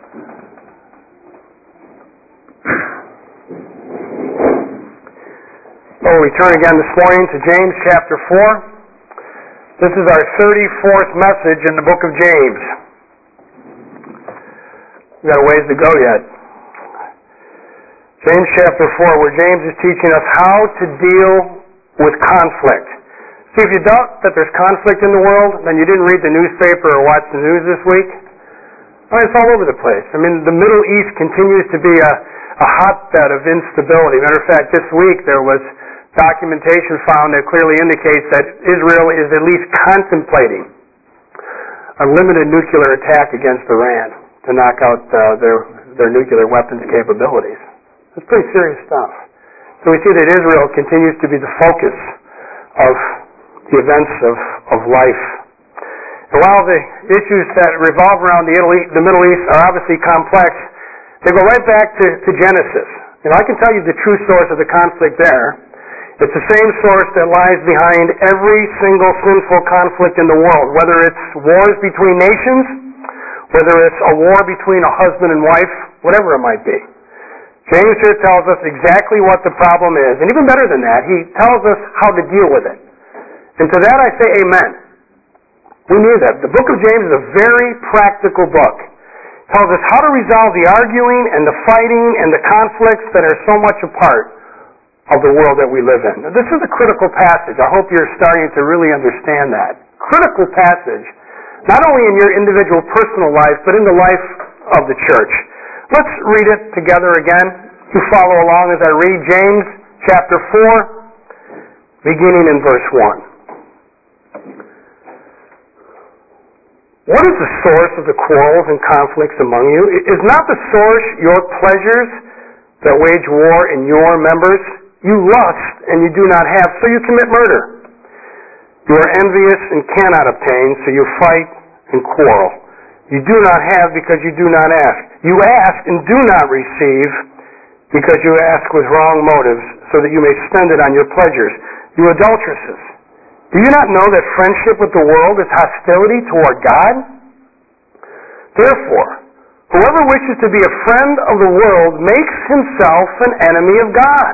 Well, we turn again this morning to James chapter 4. This is our 34th message in the book of James. We've got a ways to go yet. James chapter 4, where James is teaching us how to deal with conflict. See, if you doubt that there's conflict in the world, then you didn't read the newspaper or watch the news this week. I mean, it's all over the place. I mean, the Middle East continues to be a hotbed of instability. Matter of fact, this week there was documentation found that clearly indicates that Israel is at least contemplating a limited nuclear attack against Iran to knock out their nuclear weapons capabilities. It's pretty serious stuff. So we see that Israel continues to be the focus of the events of life. And while the issues that revolve around the Middle East are obviously complex, they go right back to Genesis. I can tell you the true source of the conflict there. It's the same source that lies behind every single sinful conflict in the world, whether it's wars between nations, whether it's a war between a husband and wife, whatever it might be. James here tells us exactly what the problem is, and even better than that, he tells us how to deal with it. And to that I say amen. We need that. The book of James is a very practical book. It tells us how to resolve the arguing and the fighting and the conflicts that are so much a part of the world that we live in. Now, this is a critical passage. I hope you're starting to really understand that. Critical passage, not only in your individual personal life, but in the life of the church. Let's read it together again. You follow along as I read James chapter 4, beginning in verse 1. What is the source of the quarrels and conflicts among you? Is not the source your pleasures that wage war in your members? You lust, and you do not have, so you commit murder. You are envious and cannot obtain, so you fight and quarrel. You do not have because you do not ask. You ask and do not receive because you ask with wrong motives, so that you may spend it on your pleasures. You adulteresses, do you not know that friendship with the world is hostility toward God? Therefore, whoever wishes to be a friend of the world makes himself an enemy of God.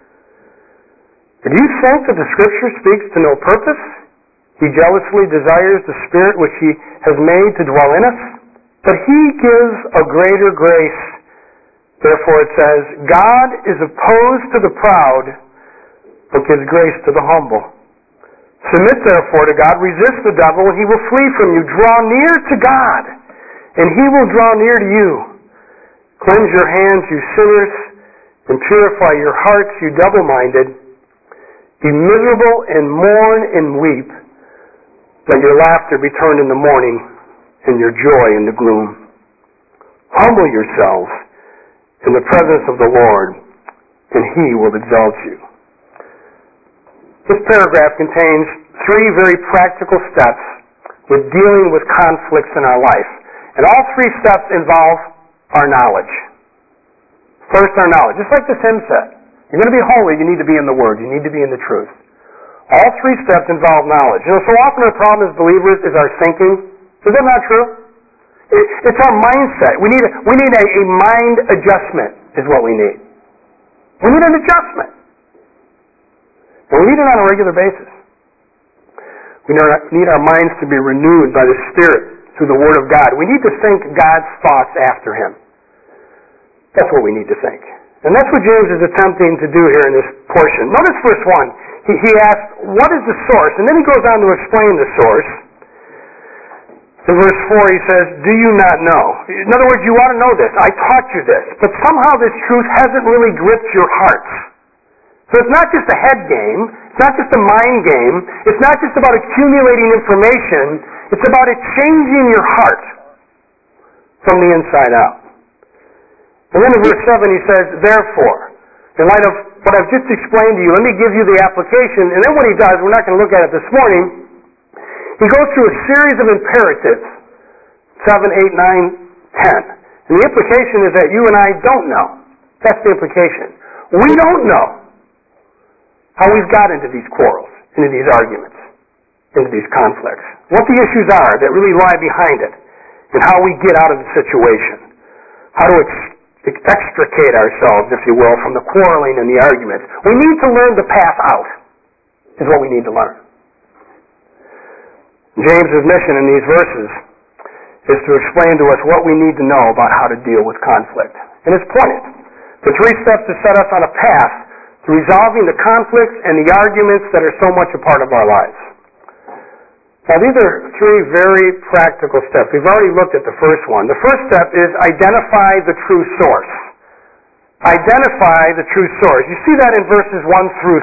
Do you think that the Scripture speaks to no purpose? He jealously desires the Spirit which He has made to dwell in us, but He gives a greater grace. Therefore it says, God is opposed to the proud, but gives grace to the humble. Submit therefore to God, resist the devil, and he will flee from you. Draw near to God, and He will draw near to you. Cleanse your hands, you sinners, and purify your hearts, you double-minded. Be miserable and mourn and weep. Let your laughter be turned in the morning and your joy in the gloom. Humble yourselves in the presence of the Lord, and He will exalt you. This paragraph contains 3 very practical steps with dealing with conflicts in our life. And all 3 steps involve our knowledge. First, our knowledge. Just like this hymn said. You're going to be holy, you need to be in the Word. You need to be in the truth. All 3 steps involve knowledge. So often our problem as believers is our thinking. Is that not true? It's our mindset. We need a mind adjustment is what we need. We need an adjustment. And we need it on a regular basis. We need our minds to be renewed by the Spirit through the Word of God. We need to think God's thoughts after Him. That's what we need to think. And that's what James is attempting to do here in this portion. Notice verse 1. He asks, what is the source? And then he goes on to explain the source. In verse 4 he says, do you not know? In other words, you ought to know this. I taught you this. But somehow this truth hasn't really gripped your hearts. So it's not just a head game. It's not just a mind game. It's not just about accumulating information. It's about it changing your heart from the inside out. And then in verse 7 he says, therefore, in light of what I've just explained to you, let me give you the application. And then what he does, we're not going to look at it this morning, he goes through a series of imperatives, 7, 8, 9, 10. And the implication is that you and I don't know. That's the implication. We don't know how we've got into these quarrels, into these arguments, into these conflicts. What the issues are that really lie behind it, and how we get out of the situation. how to extricate ourselves, if you will, from the quarreling and the arguments. We need to learn the path out, is what we need to learn. James's mission in these verses is to explain to us what we need to know about how to deal with conflict. And it's pointed. The 3 steps to set us on a path to resolving the conflicts and the arguments that are so much a part of our lives. Now, these are 3 very practical steps. We've already looked at the first one. The first step is identify the true source. Identify the true source. You see that in verses 1 through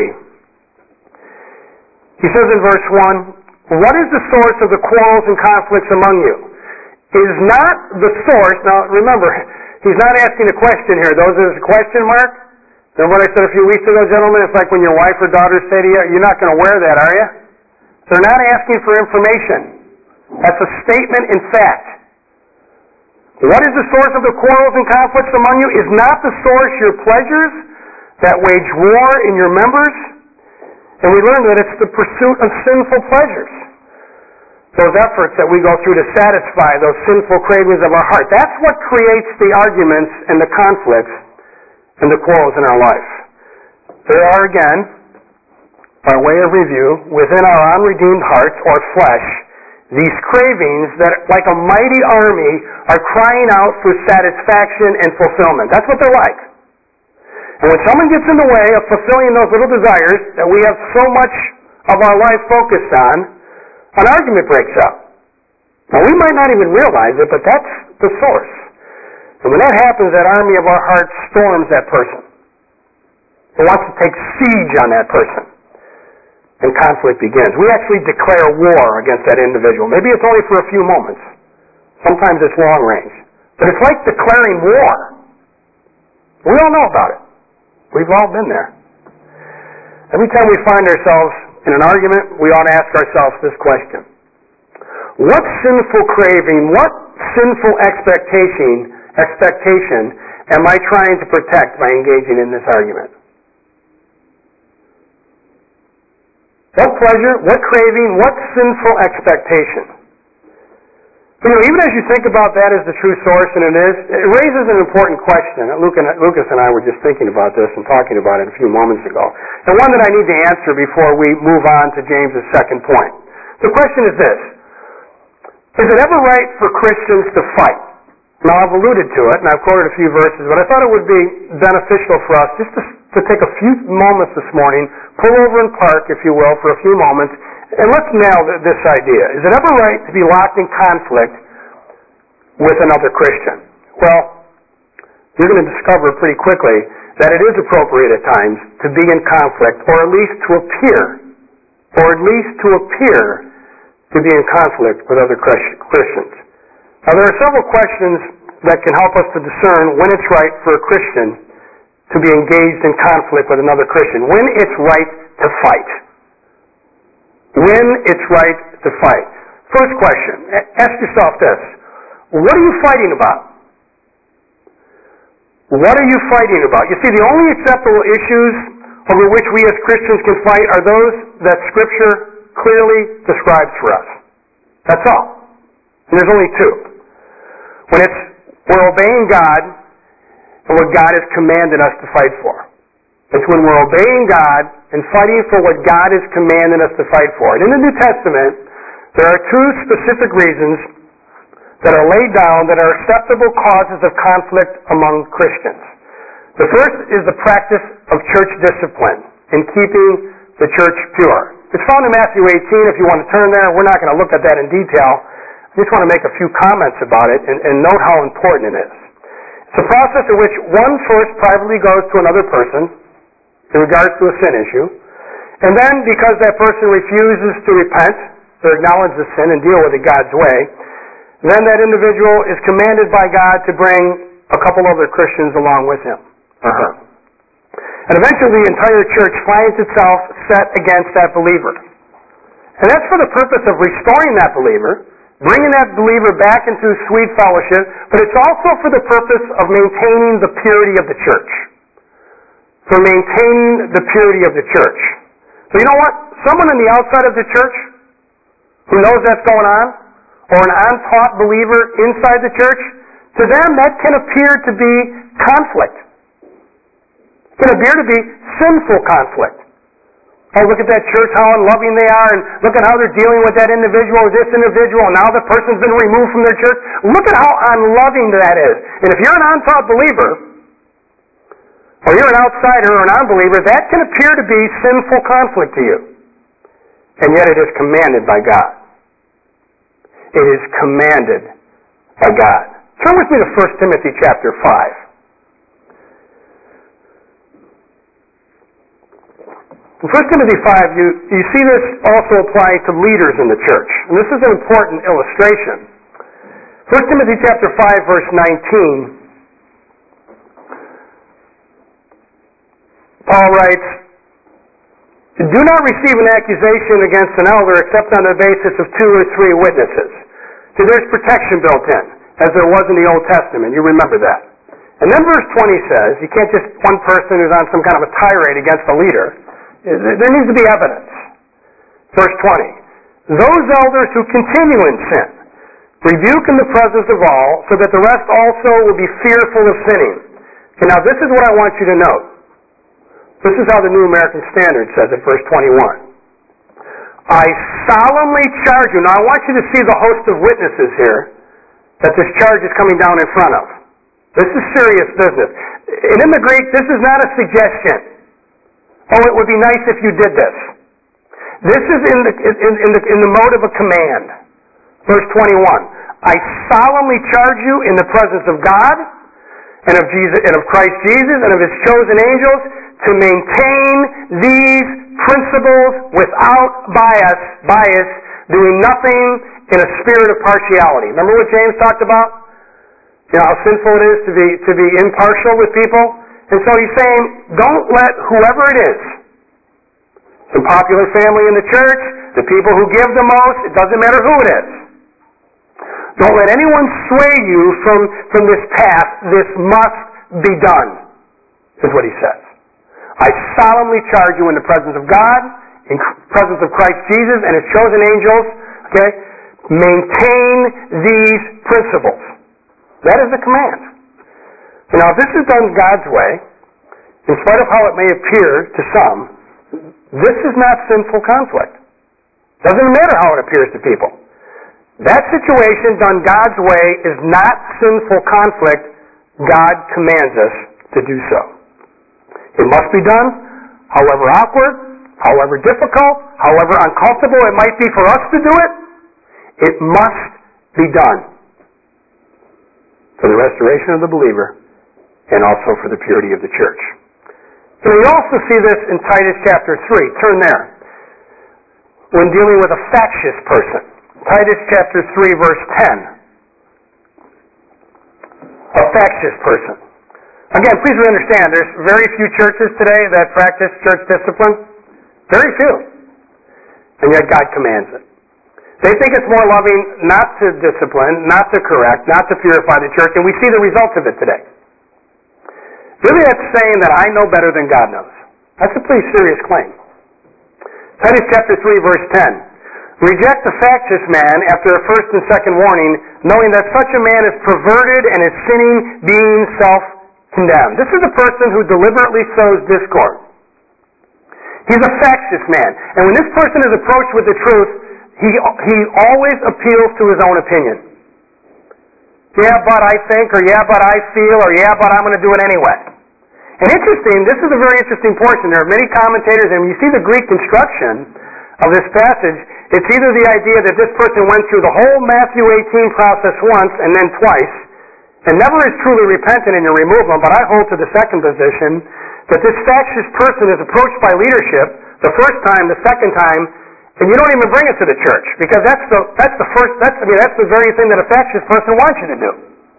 3. He says in verse 1, "What is the source of the quarrels and conflicts among you? Is not the source..." Now, remember, he's not asking a question here. Those are a question mark. Remember what I said a few weeks ago, gentlemen? It's like when your wife or daughter say to you, "You're not going to wear that, are you?" They're not asking for information. That's a statement in fact. What is the source of the quarrels and conflicts among you? Is not the source your pleasures that wage war in your members? And we learn that it's the pursuit of sinful pleasures. Those efforts that we go through to satisfy those sinful cravings of our heart. That's what creates the arguments and the conflicts and the quarrels in our life. There are, again, by way of review, within our unredeemed hearts or flesh, these cravings that, like a mighty army, are crying out for satisfaction and fulfillment. That's what they're like. And when someone gets in the way of fulfilling those little desires that we have so much of our life focused on, an argument breaks up. Now, we might not even realize it, but that's the source. And when that happens, that army of our hearts storms that person. It wants to take siege on that person. And conflict begins. We actually declare war against that individual. Maybe it's only for a few moments. Sometimes it's long range. But it's like declaring war. We all know about it. We've all been there. Every time we find ourselves in an argument, we ought to ask ourselves this question. What sinful craving, what sinful expectation am I trying to protect by engaging in this argument? What pleasure, what craving, what sinful expectation? Even as you think about that as the true source, and it raises an important question. Lucas and I were just thinking about this and talking about it a few moments ago. And one that I need to answer before we move on to James's second point. The question is this. Is it ever right for Christians to fight? Now, I've alluded to it, and I've quoted a few verses, but I thought it would be beneficial for us just to take a few moments this morning, pull over and park, if you will, for a few moments, and let's nail this idea. Is it ever right to be locked in conflict with another Christian? Well, you're going to discover pretty quickly that it is appropriate at times to be in conflict, or at least to appear to be in conflict with other Christians. Now, there are several questions that can help us to discern when it's right for a Christian to be engaged in conflict with another Christian. When it's right to fight. When it's right to fight. First question, ask yourself this. What are you fighting about? What are you fighting about? You see, the only acceptable issues over which we as Christians can fight are those that Scripture clearly describes for us. That's all. And there's only 2. When we're obeying God and what God has commanded us to fight for. It's when we're obeying God and fighting for what God has commanded us to fight for. And in the New Testament, there are 2 specific reasons that are laid down that are acceptable causes of conflict among Christians. The first is the practice of church discipline in keeping the church pure. It's found in Matthew 18, if you want to turn there. We're not going to look at that in detail. I just want to make a few comments about it and note how important it is. It's a process in which one first privately goes to another person in regards to a sin issue, and then because that person refuses to repent or acknowledge the sin and deal with it God's way, then that individual is commanded by God to bring a couple other Christians along with him or her. And eventually the entire church finds itself set against that believer. And that's for the purpose of restoring that believer, bringing that believer back into sweet fellowship, but it's also for the purpose of maintaining the purity of the church. For maintaining the purity of the church. So you know what? Someone on the outside of the church who knows that's going on, or an untaught believer inside the church, To them, that can appear to be conflict. It can appear to be sinful conflict. Oh, look at that church, how unloving they are, and look at how they're dealing with that individual or this individual, and now the person's been removed from their church. Look at how unloving that is. And if you're an untaught believer, or you're an outsider or an unbeliever, that can appear to be sinful conflict to you. And yet it is commanded by God. It is commanded by God. Turn with me to 1 Timothy chapter 5. In 1 Timothy 5, you see this also apply to leaders in the church. And this is an important illustration. 1 Timothy chapter 5, verse 19, Paul writes, "Do not receive an accusation against an elder except on the basis of 2 or 3 witnesses." So there's protection built in, as there was in the Old Testament. You remember that. And then verse 20 says, you can't just one person who's on some kind of a tirade against a leader. There needs to be evidence. Verse 20, "Those elders who continue in sin, rebuke in the presence of all, so that the rest also will be fearful of sinning." Okay, now this is what I want you to note. This is how the New American Standard says it, verse 21. "I solemnly charge you." Now I want you to see the host of witnesses here that this charge is coming down in front of. This is serious business. And in the Greek, this is not a suggestion. Oh, it would be nice if you did this. This is in the mode of a command. Verse 21. "I solemnly charge you in the presence of God and of Jesus and of Christ Jesus and of His chosen angels to maintain these principles without bias, doing nothing in a spirit of partiality." Remember what James talked about? You know, how sinful it is to be impartial with people? And so he's saying, don't let whoever it is, some popular family in the church, the people who give the most, it doesn't matter who it is. Don't let anyone sway you from this path. This must be done, is what he says. "I solemnly charge you in the presence of God, in presence of Christ Jesus and His chosen angels," okay, maintain these principles. That is the command. Now, if this is done God's way, in spite of how it may appear to some, this is not sinful conflict. Doesn't matter how it appears to people. That situation done God's way is not sinful conflict. God commands us to do so. It must be done, however awkward, however difficult, however uncomfortable it might be for us to do it. It must be done for the restoration of the believer and also for the purity of the church. So we also see this in Titus chapter 3. Turn there. When dealing with a factious person. Titus chapter 3, verse 10. A factious person. Again, please understand, there's very few churches today that practice church discipline. Very few. And yet God commands it. They think it's more loving not to discipline, not to correct, not to purify the church, and we see the results of it today. Really, that's saying that I know better than God knows. That's a pretty serious claim. Titus chapter 3, verse 10. "Reject the factious man after a first and second warning, knowing that such a man is perverted and is sinning, being self-condemned." This is a person who deliberately sows discord. He's a factious man. And when this person is approached with the truth, he always appeals to his own opinion. Yeah, but I think, or yeah, but I feel, or yeah, but I'm going to do it anyway. And interesting, this is a very interesting portion. There are many commentators, and when you see the Greek construction of this passage, it's either the idea that this person went through the whole Matthew 18 process once and then twice, and never is truly repentant and you remove them, but I hold to the second position, that this factious person is approached by leadership the first time, the second time, and you don't even bring it to the church, because that's the very thing that a factious person wants you to do.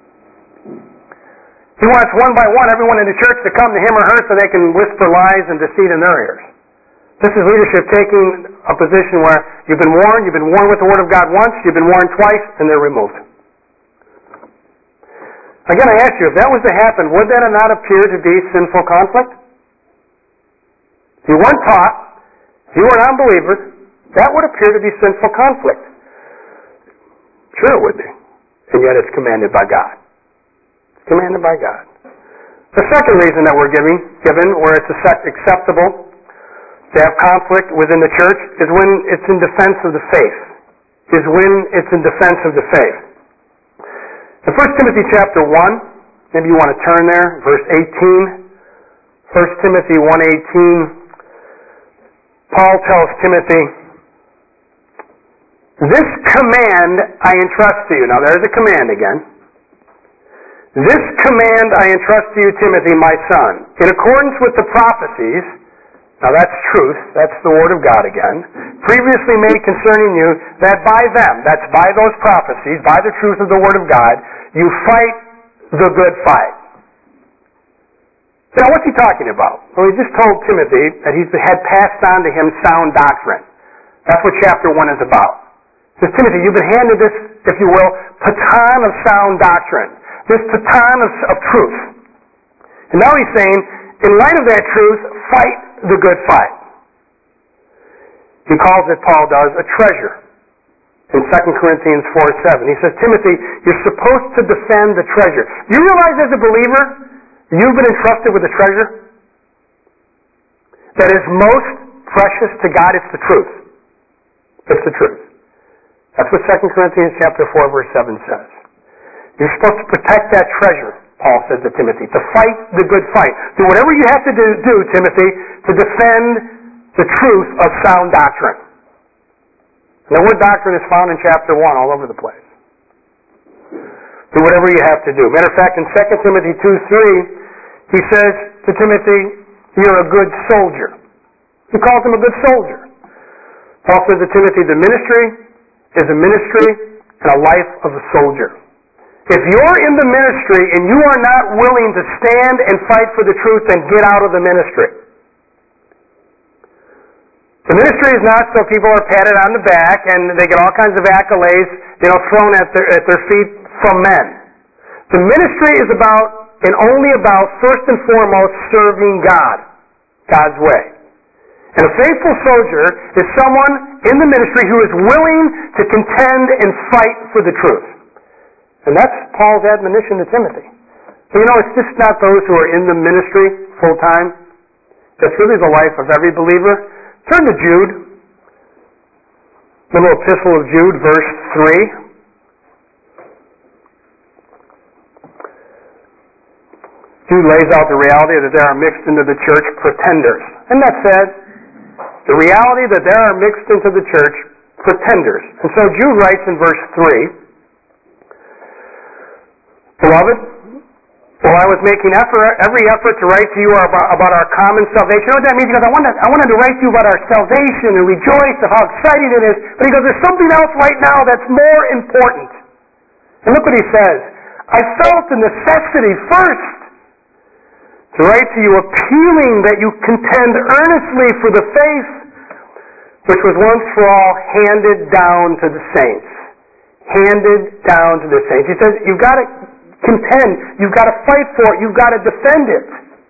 He wants one by one everyone in the church to come to him or her so they can whisper lies and deceit in their ears. This is leadership taking a position where you've been warned with the Word of God once, you've been warned twice, and they're removed. Again, I ask you, if that was to happen, would that not appear to be sinful conflict? If you weren't taught, if you were an unbeliever, that would appear to be sinful conflict. Sure it would be. And yet it's commanded by God. Commanded by God. The second reason that we're given where it's acceptable to have conflict within the church is when it's in defense of the faith. In 1 Timothy chapter 1, maybe you want to turn there, verse 18. 1 Timothy 1:18, Paul tells Timothy, "This command I entrust to you." Now there's a command again. "This command I entrust to you, Timothy, my son, in accordance with the prophecies," now that's truth, that's the word of God again, "previously made concerning you, that by them," that's by those prophecies, by the truth of the word of God, "you fight the good fight." Now, what's he talking about? Well, he just told Timothy that he had passed on to him sound doctrine. That's what chapter 1 is about. He says, Timothy, you've been handed this, if you will, baton of sound doctrine. This baton of truth. And now he's saying, in light of that truth, fight the good fight. He calls it, Paul does, a treasure. In 2 Corinthians 4:7, he says, Timothy, you're supposed to defend the treasure. Do you realize as a believer, you've been entrusted with a treasure that is most precious to God? It's the truth. It's the truth. That's what 2 Corinthians chapter 4, verse 7 says. You're supposed to protect that treasure, Paul says to Timothy, to fight the good fight. Do whatever you have to do, Timothy, to defend the truth of sound doctrine. And the word doctrine is found in chapter 1 all over the place. Do whatever you have to do. Matter of fact, in 2 Timothy 2:3, he says to Timothy, you're a good soldier. He calls him a good soldier. Paul says to Timothy, the ministry is a ministry and a life of a soldier. If you're in the ministry and you are not willing to stand and fight for the truth, then get out of the ministry. The ministry is not so people are patted on the back and they get all kinds of accolades, thrown at their feet from men. The ministry is about and only about, first and foremost, serving God, God's way. And a faithful soldier is someone in the ministry who is willing to contend and fight for the truth. And that's Paul's admonition to Timothy. So, it's just not those who are in the ministry full time. That's really the life of every believer. Turn to Jude, the little epistle of Jude, verse 3. Jude lays out the reality that there are mixed into the church pretenders. And that said, the reality that there are mixed into the church pretenders. And so Jude writes in verse 3, Beloved, while I was making every effort to write to you about our common salvation. You know what that means? He goes, I wanted to write to you about our salvation and rejoice of how exciting it is. But he goes, there's something else right now that's more important. And look what he says. I felt the necessity first to write to you appealing that you contend earnestly for the faith which was once for all handed down to the saints. Handed down to the saints. He says, you've got to contend, you've got to fight for it, you've got to defend it.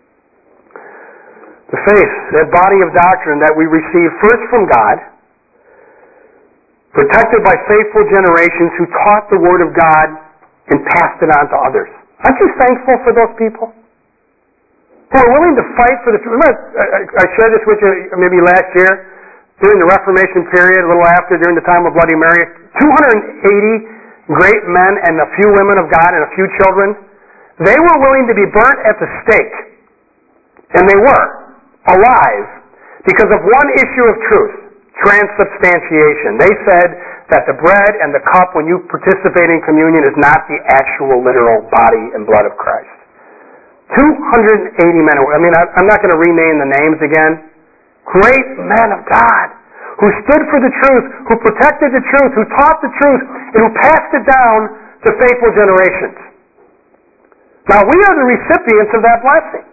The faith, that body of doctrine that we receive first from God, protected by faithful generations who taught the Word of God and passed it on to others. Aren't you thankful for those people? Who are willing to fight for the truth. Remember, I shared this with you maybe last year, during the Reformation period, a little after, during the time of Bloody Mary, 280 great men and a few women of God and a few children, they were willing to be burnt at the stake. And they were, alive, because of one issue of truth, transubstantiation. They said that the bread and the cup, when you participate in communion, is not the actual literal body and blood of Christ. 280 men. I'm not going to rename the names again. Great men of God who stood for the truth, who protected the truth, who taught the truth, and who passed it down to faithful generations. Now, we are the recipients of that blessing.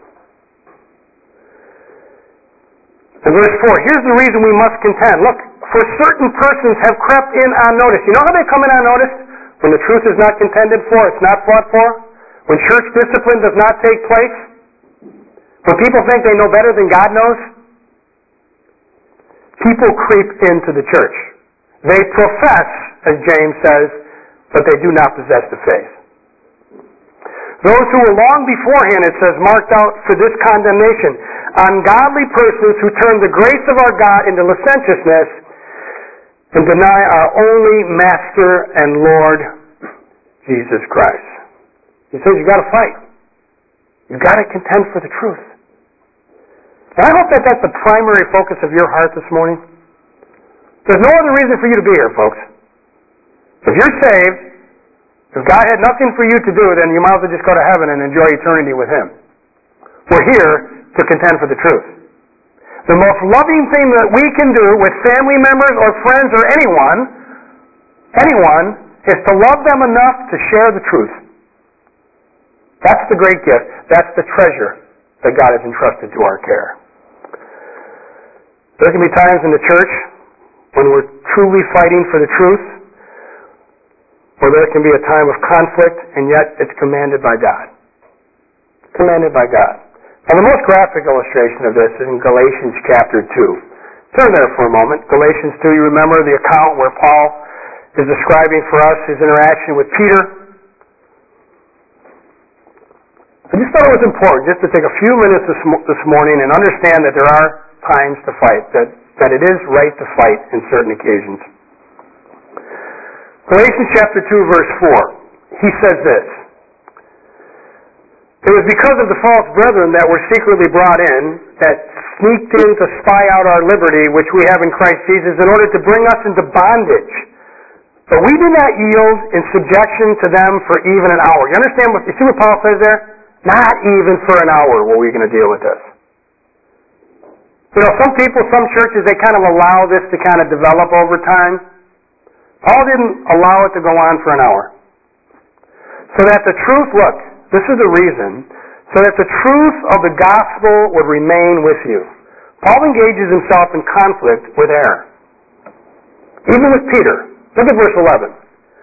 In verse 4, here's the reason we must contend. Look, for certain persons have crept in unnoticed. You know how they come in unnoticed? When the truth is not contended for, it's not fought for. When church discipline does not take place. When people think they know better than God knows. People creep into the church. They profess, as James says, but they do not possess the faith. Those who were long beforehand, it says, marked out for this condemnation. Ungodly persons who turn the grace of our God into licentiousness and deny our only Master and Lord, Jesus Christ. He says you've got to fight. You've got to contend for the truth. And I hope that that's the primary focus of your heart this morning. There's no other reason for you to be here, folks. If you're saved, if God had nothing for you to do, then you might as well just go to heaven and enjoy eternity with Him. We're here to contend for the truth. The most loving thing that we can do with family members or friends or anyone, is to love them enough to share the truth. That's the great gift. That's the treasure that God has entrusted to our care. There can be times in the church when we're truly fighting for the truth, or there can be a time of conflict, and yet it's commanded by God. Commanded by God. Now, the most graphic illustration of this is in Galatians chapter 2. Turn there for a moment. Galatians 2, you remember the account where Paul is describing for us his interaction with Peter. I just thought it was important just to take a few minutes this morning and understand that there are times to fight, that it is right to fight in certain occasions. Galatians chapter 2, verse 4. He says this: "It was because of the false brethren that were secretly brought in, that sneaked in to spy out our liberty, which we have in Christ Jesus, in order to bring us into bondage. But we did not yield in subjection to them for even an hour." You understand you see what Paul says there? Not even for an hour were we going to deal with this. You know, some people, some churches, they kind of allow this to kind of develop over time. Paul didn't allow it to go on for an hour. So that the truth, look, this is the reason, so that the truth of the gospel would remain with you. Paul engages himself in conflict with error. Even with Peter. Look at verse 11.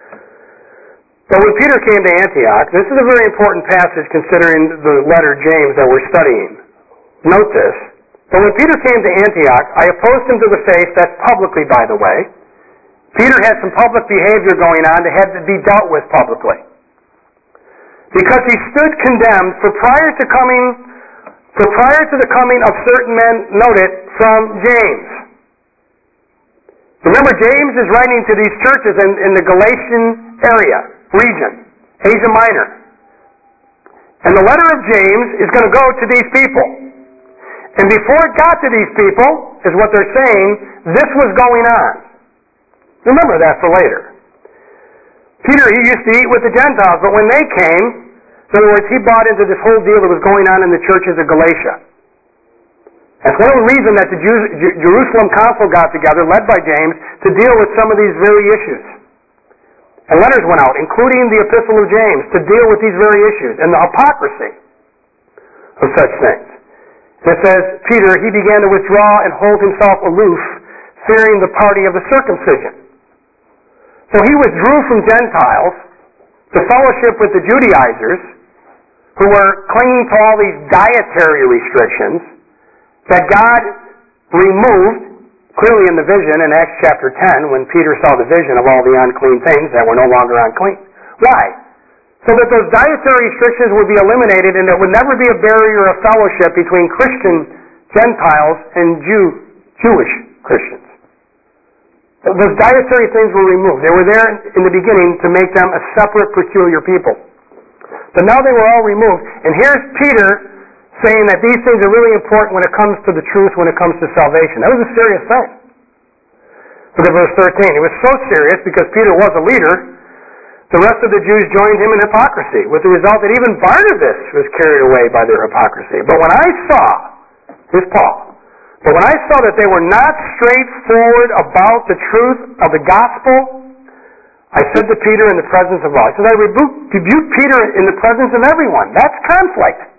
"But when Peter came to Antioch," this is a very important passage considering the letter James that we're studying. Note this. "But when Peter came to Antioch, I opposed him to the face," that's publicly, by the way. Peter had some public behavior going on that had to be dealt with publicly. "Because he stood condemned, for prior to the coming of certain men," note it, "from James." Remember, James is writing to these churches in the Galatian region, Asia Minor. And the letter of James is going to go to these people. And before it got to these people, is what they're saying, this was going on. Remember that for later. Peter, he used to eat with the Gentiles, but when they came, in other words, he bought into this whole deal that was going on in the churches of Galatia. That's one of the reasons that the Jerusalem Council got together, led by James, to deal with some of these very issues. And letters went out, including the Epistle of James, to deal with these very issues and the hypocrisy of such things. And it says, Peter, he began to withdraw and hold himself aloof, fearing the party of the circumcision. So he withdrew from Gentiles to fellowship with the Judaizers, who were clinging to all these dietary restrictions that God removed clearly in the vision in Acts chapter 10 when Peter saw the vision of all the unclean things that were no longer unclean. Why? So that those dietary restrictions would be eliminated and there would never be a barrier of fellowship between Christian Gentiles and Jewish Christians. Those dietary things were removed. They were there in the beginning to make them a separate, peculiar people. But now they were all removed. And here's Peter saying that these things are really important when it comes to the truth, when it comes to salvation. That was a serious thing. Look at verse 13. It was so serious because Peter was a leader, the rest of the Jews joined him in hypocrisy, with the result that even Barnabas was carried away by their hypocrisy. But when I saw, here's Paul, but when I saw that they were not straightforward about the truth of the gospel, I said to Peter in the presence of all, I said, I rebuked Peter in the presence of everyone. That's conflict.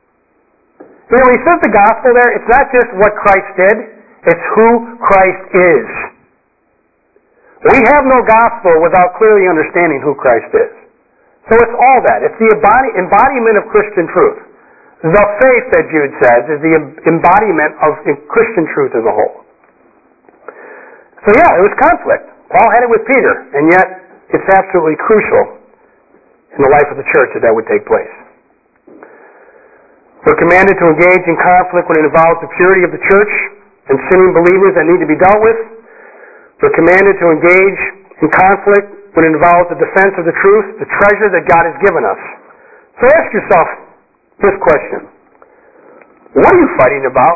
You know, when he says the gospel there, it's not just what Christ did, it's who Christ is. We have no gospel without clearly understanding who Christ is. So it's all that. It's the embodiment of Christian truth. The faith that Jude says is the embodiment of Christian truth as a whole. So yeah, it was conflict. Paul had it with Peter, and yet it's absolutely crucial in the life of the church that would take place. We're commanded to engage in conflict when it involves the purity of the church and sinning believers that need to be dealt with. We're commanded to engage in conflict when it involves the defense of the truth, the treasure that God has given us. So ask yourself this question. What are you fighting about?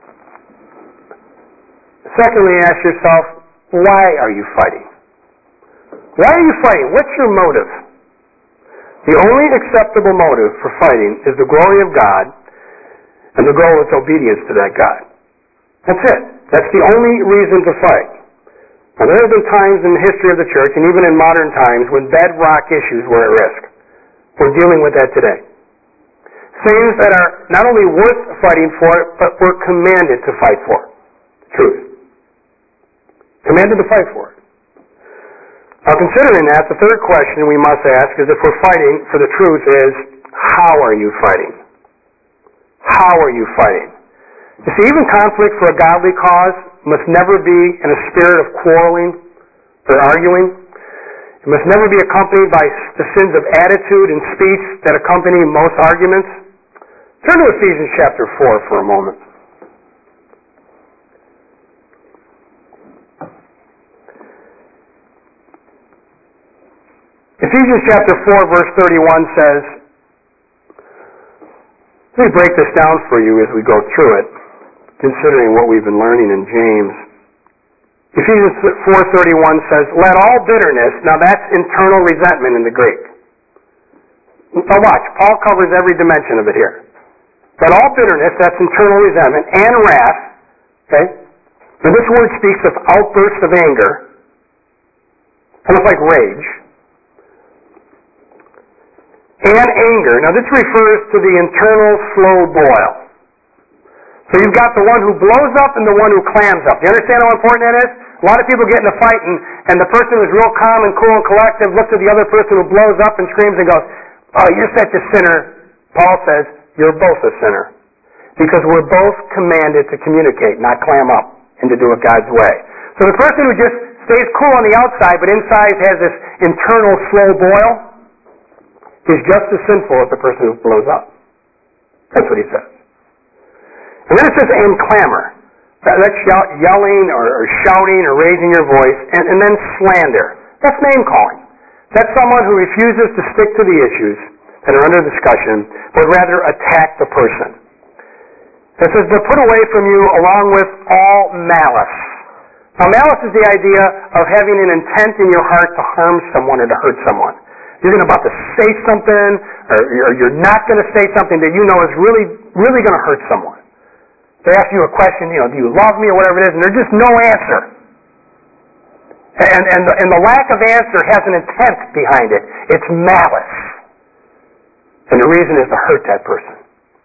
Secondly, ask yourself, why are you fighting? Why are you fighting? What's your motive? The only acceptable motive for fighting is the glory of God, and the goal is obedience to that God. That's it. That's the only reason to fight. Now, there have been times in the history of the church, and even in modern times, when bedrock issues were at risk. We're dealing with that today. Things that are not only worth fighting for, but we're commanded to fight for. Truth. Commanded to fight for it. Now, considering that, the third question we must ask is, if we're fighting for the truth, is, how are you fighting? How are you fighting? You see, even conflict for a godly cause must never be in a spirit of quarreling or arguing. It must never be accompanied by the sins of attitude and speech that accompany most arguments. Turn to Ephesians chapter 4 for a moment. Ephesians chapter 4 verse 31 says, let me break this down for you as we go through it, considering what we've been learning in James. Ephesians 4:31 says, let all bitterness, now that's internal resentment in the Greek. Now watch, Paul covers every dimension of it here. Let all bitterness, that's internal resentment, and wrath, okay? Now this word speaks of outbursts of anger, almost like rage, and anger. Now this refers to the internal slow boil. So you've got the one who blows up and the one who clams up. Do you understand how important that is? A lot of people get in a fight and the person who's real calm and cool and collective looks at the other person who blows up and screams and goes, oh, you're such a sinner. Paul says, you're both a sinner. Because we're both commanded to communicate, not clam up, and to do it God's way. So the person who just stays cool on the outside but inside has this internal slow boil is just as sinful as the person who blows up. That's what he says. And then it says, and clamor. That's yelling or shouting or raising your voice. And then slander. That's name-calling. That's someone who refuses to stick to the issues that are under discussion, but rather attack the person. It says, but put away from you along with all malice. Now, malice is the idea of having an intent in your heart to harm someone or to hurt someone. You're about to say something, or you're not going to say something that you know is really, really going to hurt someone. They ask you a question, do you love me or whatever it is, and there's just no answer. And the lack of answer has an intent behind it. It's malice. And the reason is to hurt that person.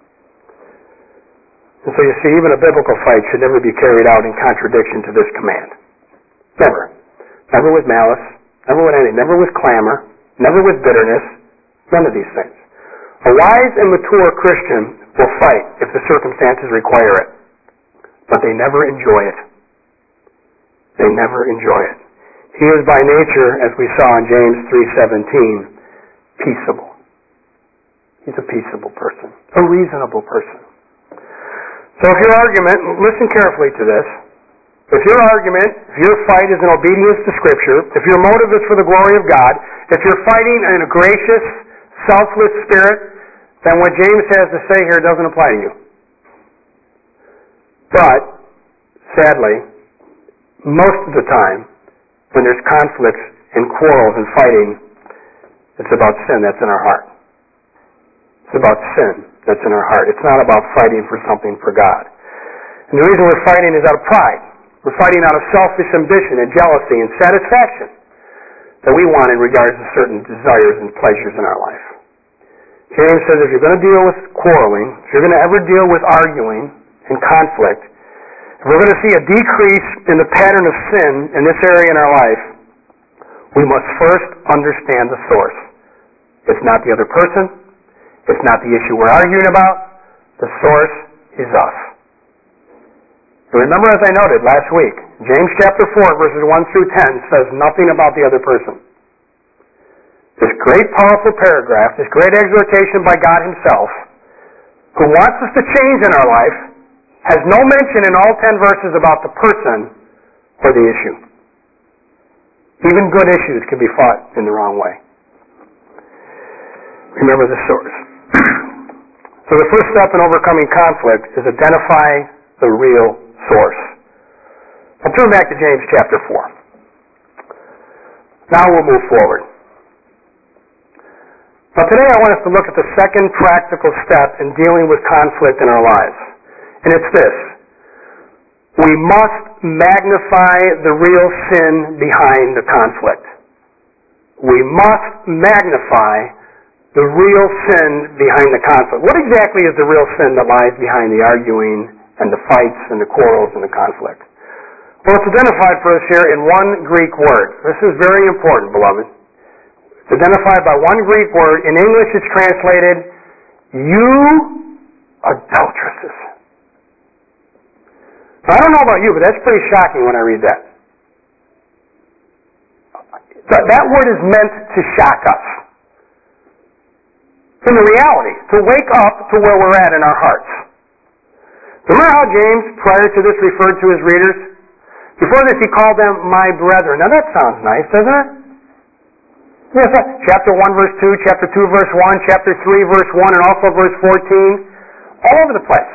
And so you see, even a biblical fight should never be carried out in contradiction to this command. Never. Never with malice. Never with anything. Never with clamor. Never with bitterness. None of these things. A wise and mature Christian will fight if the circumstances require it. But they never enjoy it. They never enjoy it. He is by nature, as we saw in James 3:17, peaceable. He's a peaceable person. A reasonable person. So if your argument, listen carefully to this, if your fight is in obedience to Scripture, if your motive is for the glory of God, if you're fighting in a gracious, selfless spirit, then what James has to say here doesn't apply to you. But, sadly, most of the time, when there's conflicts and quarrels and fighting, it's about sin that's in our heart. It's about sin that's in our heart. It's not about fighting for something for God. And the reason we're fighting is out of pride. We're fighting out of selfish ambition and jealousy and satisfaction that we want in regards to certain desires and pleasures in our life. James says if you're going to deal with quarreling, if you're going to ever deal with arguing and conflict, if we're going to see a decrease in the pattern of sin in this area in our life, we must first understand the source. It's not the other person. It's not the issue we're arguing about. The source is us. And remember, as I noted last week, James chapter 4, verses 1 through 10 says nothing about the other person. This great, powerful paragraph, this great exhortation by God Himself, who wants us to change in our life, has no mention in all 10 verses about the person or the issue. Even good issues can be fought in the wrong way. Remember the source. So the first step in overcoming conflict is identify the real source. I'll turn back to James chapter 4. Now we'll move forward. Now today I want us to look at the second practical step in dealing with conflict in our lives. And it's this. We must magnify the real sin behind the conflict. We must magnify the real sin behind the conflict. What exactly is the real sin that lies behind the arguing and the fights and the quarrels and the conflict? Well, it's identified for us here in one Greek word. This is very important, beloved. It's identified by one Greek word. In English it's translated, you adulteresses. Now, I don't know about you, but that's pretty shocking when I read that. That word is meant to shock us. From the reality, to wake up to where we're at in our hearts. Remember how James, prior to this, referred to his readers? Before this, he called them my brethren. Now that sounds nice, doesn't it? Yes, chapter 1, verse 2, chapter 2, verse 1, chapter 3, verse 1, and also verse 14. All over the place.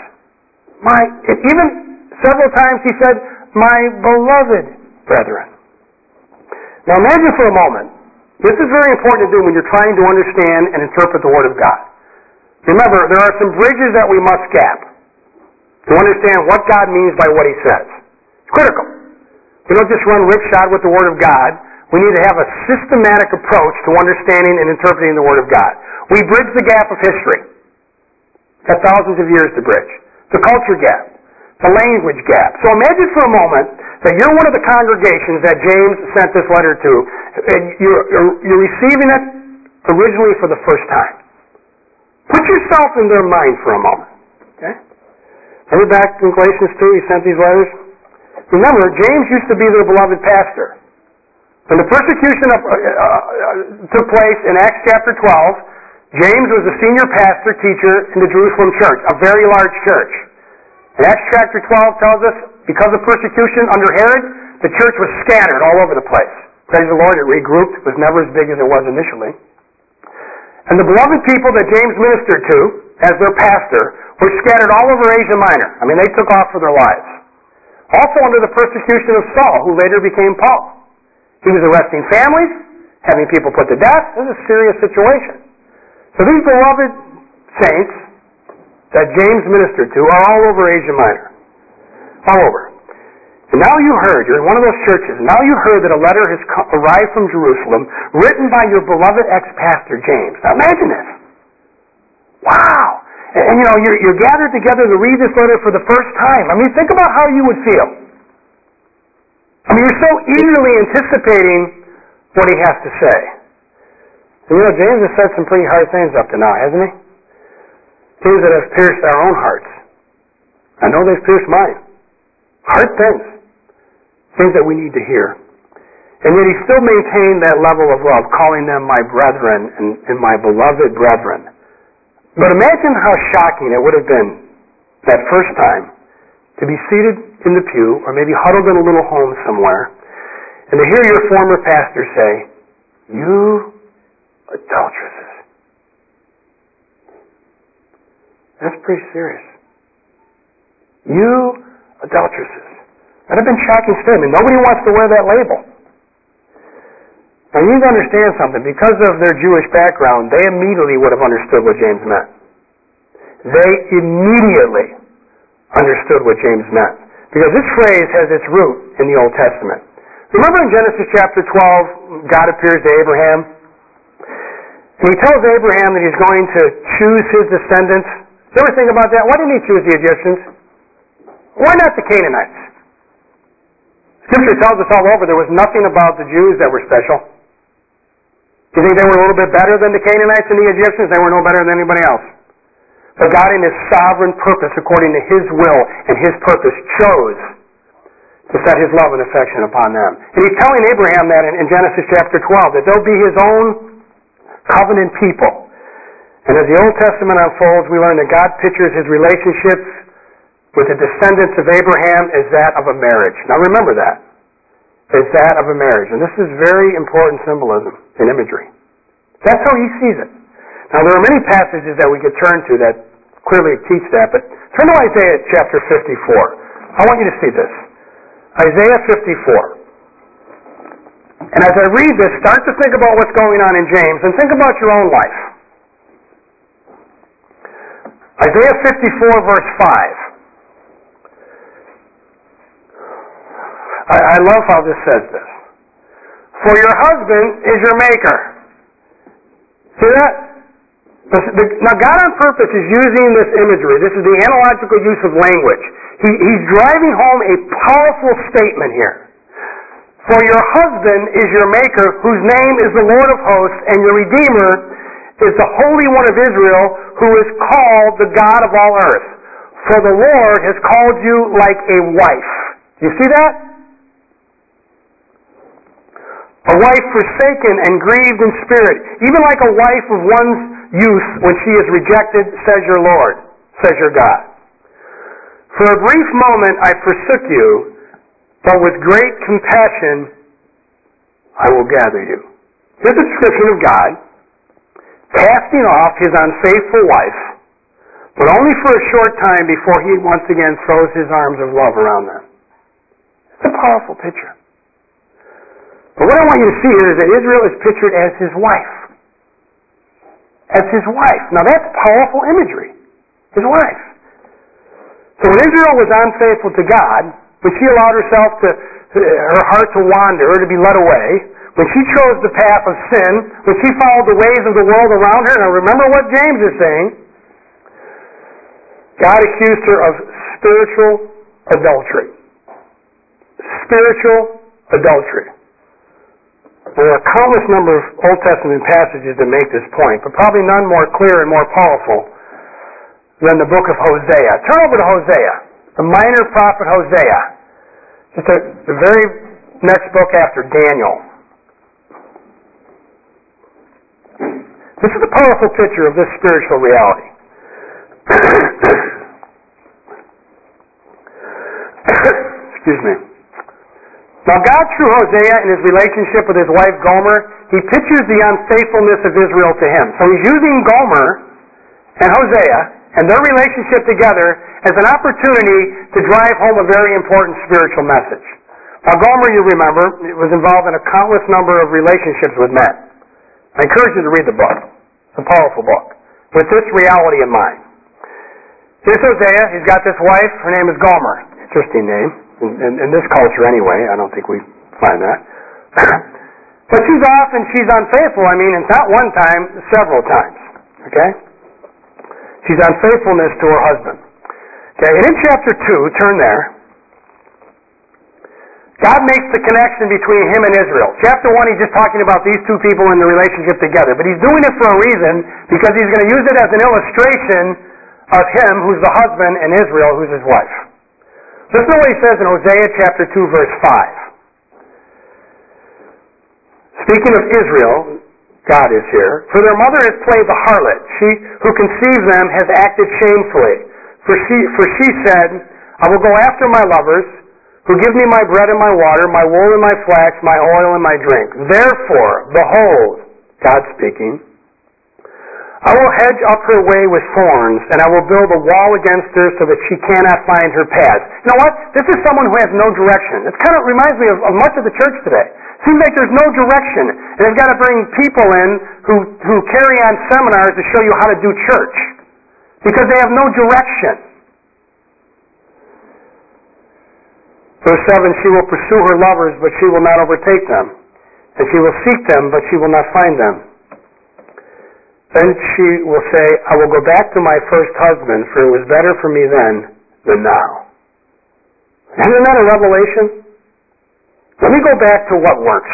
Even several times he said, my beloved brethren. Now imagine for a moment, this is very important to do when you're trying to understand and interpret the Word of God. Remember, there are some bridges that we must gap to understand what God means by what He says. It's critical. We don't just run ripshod with the Word of God. We need to have a systematic approach to understanding and interpreting the Word of God. We bridge the gap of history. It's got thousands of years to bridge. The culture gap. The language gap. So imagine for a moment that you're one of the congregations that James sent this letter to, and you're receiving it originally for the first time. Put yourself in their mind for a moment. Okay? Remember back in Galatians 2, he sent these letters? Remember, James used to be their beloved pastor. When the persecution took place in Acts chapter 12, James was the senior pastor, teacher in the Jerusalem church, a very large church. And Acts chapter 12 tells us, because of persecution under Herod, the church was scattered all over the place. Praise the Lord, it regrouped. It was never as big as it was initially. And the beloved people that James ministered to, as their pastor, were scattered all over Asia Minor. I mean, they took off for their lives. Also under the persecution of Saul, who later became Paul. He was arresting families, having people put to death. It was a serious situation. So these beloved saints that James ministered to are all over Asia Minor. All over. And now you heard, you're in one of those churches, and now you heard that a letter has arrived from Jerusalem written by your beloved ex-pastor James. Now imagine this. Wow. And you're gathered together to read this letter for the first time. I mean, think about how you would feel. I mean, you're so eagerly anticipating what he has to say. And James has said some pretty hard things up to now, hasn't he? Things that have pierced our own hearts. I know they've pierced mine. Hard things. Things that we need to hear. And yet he still maintained that level of love, calling them my brethren and my beloved brethren. But imagine how shocking it would have been that first time to be seated in the pew, or maybe huddled in a little home somewhere, and to hear your former pastor say, you adulteresses. That's pretty serious. You adulteresses. That would have been shocking statement. Nobody wants to wear that label. Now you need to understand something. Because of their Jewish background, they immediately would have understood what James meant. They immediately understood what James meant. Because this phrase has its root in the Old Testament. Remember in Genesis chapter 12, God appears to Abraham. And he tells Abraham that he's going to choose his descendants. Did you ever think about that? Why didn't he choose the Egyptians? Why not the Canaanites? Scripture tells us all over there was nothing about the Jews that were special. Do you think they were a little bit better than the Canaanites and the Egyptians? They were no better than anybody else. But God in His sovereign purpose, according to His will and His purpose, chose to set His love and affection upon them. And He's telling Abraham that in Genesis chapter 12, that they'll be His own covenant people. And as the Old Testament unfolds, we learn that God pictures his relationships with the descendants of Abraham as that of a marriage. Now remember that. As that of a marriage. And this is very important symbolism and imagery. That's how he sees it. Now there are many passages that we could turn to that clearly teach that, but turn to Isaiah chapter 54. I want you to see this. Isaiah 54. And as I read this, start to think about what's going on in James and think about your own life. Isaiah 54 verse 5. I love how this says this. For your husband is your maker. See that? Now God on purpose is using this imagery. This is the analogical use of language. He's driving home a powerful statement here. For your husband is your maker, whose name is the Lord of hosts, and your Redeemer is the Holy One of Israel, who is called the God of all earth. For the Lord has called you like a wife. Do you see that? A wife forsaken and grieved in spirit, even like a wife of one's youth when she is rejected, says your Lord, says your God. For a brief moment I forsook you, but with great compassion I will gather you. Here's a description of God casting off his unfaithful wife, but only for a short time before he once again throws his arms of love around them. It's a powerful picture. But what I want you to see here is that Israel is pictured as his wife. As his wife. Now that's powerful imagery. His wife. So when Israel was unfaithful to God, when she allowed herself her heart to wander, to be led away, when she chose the path of sin, when she followed the ways of the world around her, now remember what James is saying, God accused her of spiritual adultery. Spiritual adultery. There are a countless number of Old Testament passages that make this point, but probably none more clear and more powerful than the book of Hosea. Turn over to Hosea, the minor prophet Hosea. Just the very next book after Daniel. This is a powerful picture of this spiritual reality. Excuse me. Now God, through Hosea and his relationship with his wife Gomer, he pictures the unfaithfulness of Israel to him. So he's using Gomer and Hosea and their relationship together as an opportunity to drive home a very important spiritual message. Now Gomer, you remember, was involved in a countless number of relationships with men. I encourage you to read the book. It's a powerful book. With this reality in mind. Here's Hosea. He's got this wife. Her name is Gomer. Interesting name. In this culture anyway. I don't think we find that. But she's off and she's unfaithful. I mean, it's not one time, several times. Okay? She's unfaithfulness to her husband. Okay, and in chapter 2, turn there, God makes the connection between him and Israel. Chapter 1, he's just talking about these two people in the relationship together. But he's doing it for a reason, because he's going to use it as an illustration of him, who's the husband, and Israel, who's his wife. Listen to what he says in Hosea chapter 2, verse 5. Speaking of Israel, God is here. For their mother has played the harlot. She who conceived them has acted shamefully. For she said, I will go after my lovers, who give me my bread and my water, my wool and my flax, my oil and my drink. Therefore, behold, God speaking, I will hedge up her way with thorns, and I will build a wall against her so that she cannot find her path. You know what? This is someone who has no direction. It kind of reminds me of much of the church today. It seems like there's no direction, and they've got to bring people in who carry on seminars to show you how to do church, because they have no direction. Verse 7, she will pursue her lovers, but she will not overtake them. And she will seek them, but she will not find them. Then she will say, I will go back to my first husband, for it was better for me then than now. Isn't that a revelation? Let me go back to what works.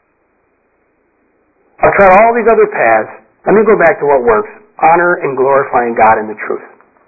I've tried all these other paths. Let me go back to what works. Honor and glorifying God in the truth.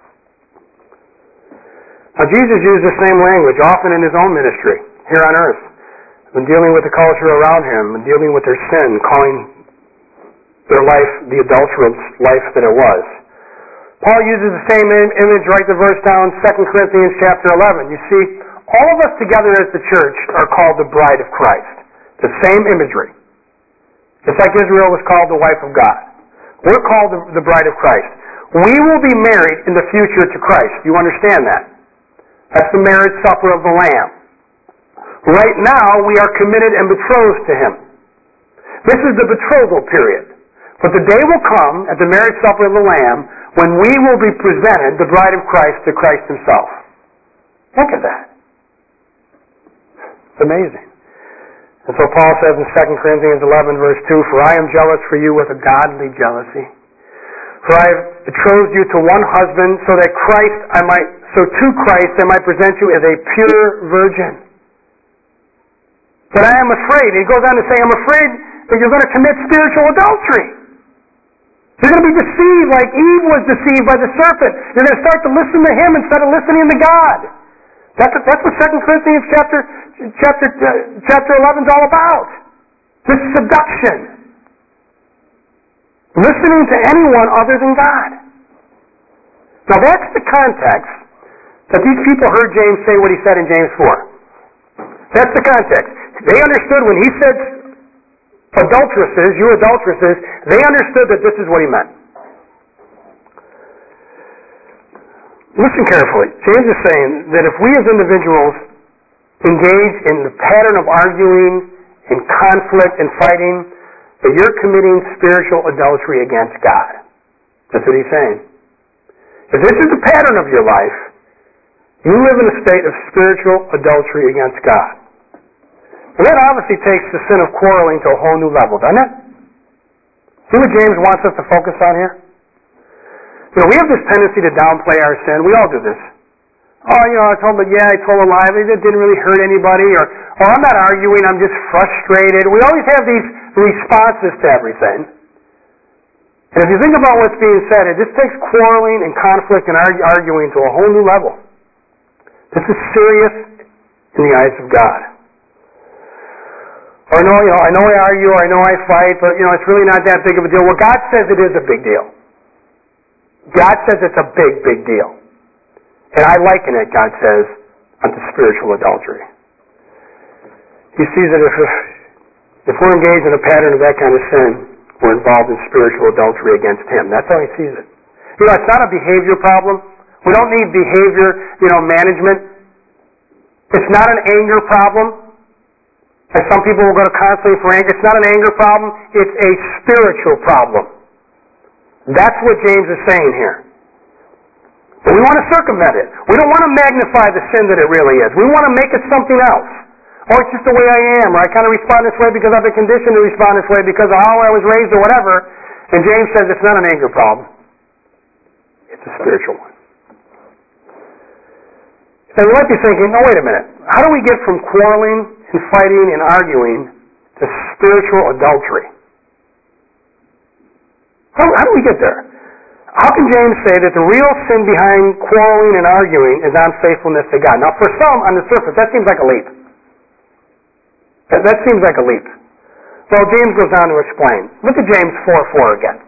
Now Jesus used the same language often in his own ministry here on earth, when dealing with the culture around him, and dealing with their sin, calling their life, the adulterous life that it was. Paul uses the same image, write the verse down, 2 Corinthians chapter 11. You see, all of us together as the church are called the bride of Christ. The same imagery. Just like Israel was called the wife of God. We're called the bride of Christ. We will be married in the future to Christ. You understand that? That's the marriage supper of the Lamb. Right now, we are committed and betrothed to Him. This is the betrothal period. But the day will come at the marriage supper of the Lamb when we will be presented, the bride of Christ, to Christ Himself. Look at that. It's amazing. And so Paul says in 2 Corinthians 11, verse 2, "For I am jealous for you with a godly jealousy. For I have betrothed you to one husband, so to Christ I might present you as a pure virgin. But I am afraid," he goes on to say, "I'm afraid that you're going to commit spiritual adultery. You're going to be deceived like Eve was deceived by the serpent. You're going to start to listen to him instead of listening to God." That's what 2 Corinthians chapter 11 is all about. This seduction. Listening to anyone other than God. Now that's the context that these people heard James say what he said in James 4. That's the context. They understood when he said adulteresses, you adulteresses, they understood that this is what he meant. Listen carefully. James is saying that if we as individuals engage in the pattern of arguing and conflict and fighting, that you're committing spiritual adultery against God. That's what he's saying. If this is the pattern of your life, you live in a state of spiritual adultery against God. And that obviously takes the sin of quarreling to a whole new level, doesn't it? See what James wants us to focus on here? You know, we have this tendency to downplay our sin. We all do this. Oh, you know, I told a lie, but it didn't really hurt anybody. Or I'm not arguing, I'm just frustrated. We always have these responses to everything. And if you think about what's being said, it just takes quarreling and conflict and arguing to a whole new level. This is serious in the eyes of God. Or I know I argue, or I know I fight, but it's really not that big of a deal. Well, God says it is a big deal. God says it's a big, big deal. And I liken it, God says, unto spiritual adultery. He sees that if we're engaged in a pattern of that kind of sin, we're involved in spiritual adultery against Him. That's how He sees it. It's not a behavior problem. We don't need behavior, management. It's not an anger problem. As some people will go to counseling for anger. It's not an anger problem. It's a spiritual problem. That's what James is saying here. But we want to circumvent it. We don't want to magnify the sin that it really is. We want to make it something else. Oh, it's just the way I am, or I kind of respond this way because I've been conditioned to respond this way because of how I was raised or whatever. And James says it's not an anger problem. It's a spiritual one. Now you might be thinking, oh, wait a minute. How do we get from quarreling and fighting and arguing to spiritual adultery? How do we get there? How can James say that the real sin behind quarreling and arguing is unfaithfulness to God? Now, for some, on the surface, that seems like a leap. That seems like a leap. Well, James goes on to explain. Look at James 4:4 again.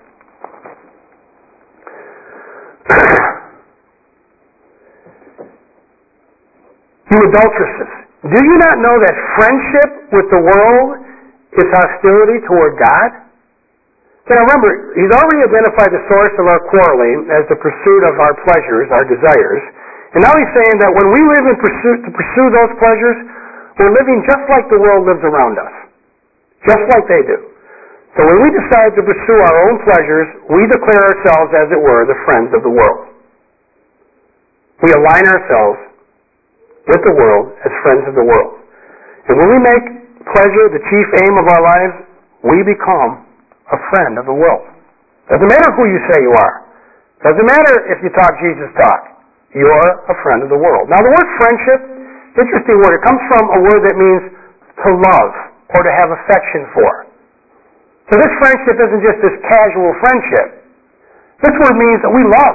You adulteresses, do you not know that friendship with the world is hostility toward God? Now remember, he's already identified the source of our quarreling as the pursuit of our pleasures, our desires. And now he's saying that when we live in pursuit to pursue those pleasures, we're living just like the world lives around us. Just like they do. So when we decide to pursue our own pleasures, we declare ourselves, as it were, the friends of the world. We align ourselves with the world as friends of the world. And when we make pleasure the chief aim of our lives, we become a friend of the world. Doesn't matter who you say you are. Doesn't matter if you talk Jesus talk. You're a friend of the world. Now the word friendship, interesting word. It comes from a word that means to love or to have affection for. So this friendship isn't just this casual friendship. This word means that we love